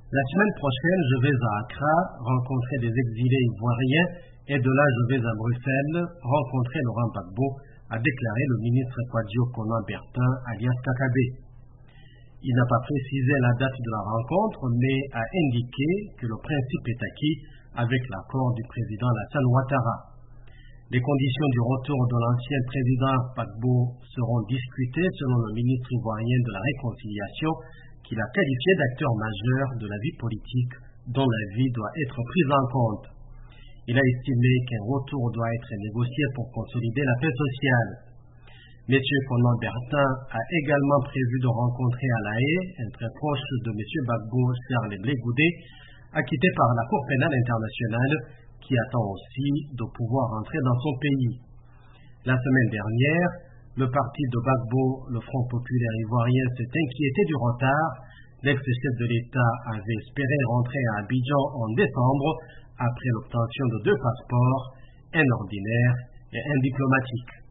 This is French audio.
La semaine prochaine, je vais à Accra rencontrer des exilés ivoiriens et de là, je vais à Bruxelles rencontrer Laurent Gbagbo, a déclaré le ministre Kwadjo Konan-Bertin, alias Kakabe. Il n'a pas précisé la date de la rencontre, mais a indiqué que le principe est acquis avec l'accord du président Alassane Ouattara. Les conditions du retour de l'ancien président Gbagbo seront discutées selon le ministre ivoirien de la Réconciliation, qu'il a qualifié d'acteur majeur de la vie politique dont la vie doit être prise en compte. Il a estimé qu'un retour doit être négocié pour consolider la paix sociale. M. Konan-Bertin a également prévu de rencontrer à La Haye un très proche de M. Gbagbo, Charles Blé Goudé, acquitté par la Cour pénale internationale, qui attend aussi de pouvoir entrer dans son pays. La semaine dernière, le parti de Gbagbo, le Front populaire ivoirien, s'est inquiété du retard. L'ex-chef de l'État avait espéré rentrer à Abidjan en décembre après l'obtention de 2 passeports, un ordinaire et un diplomatique.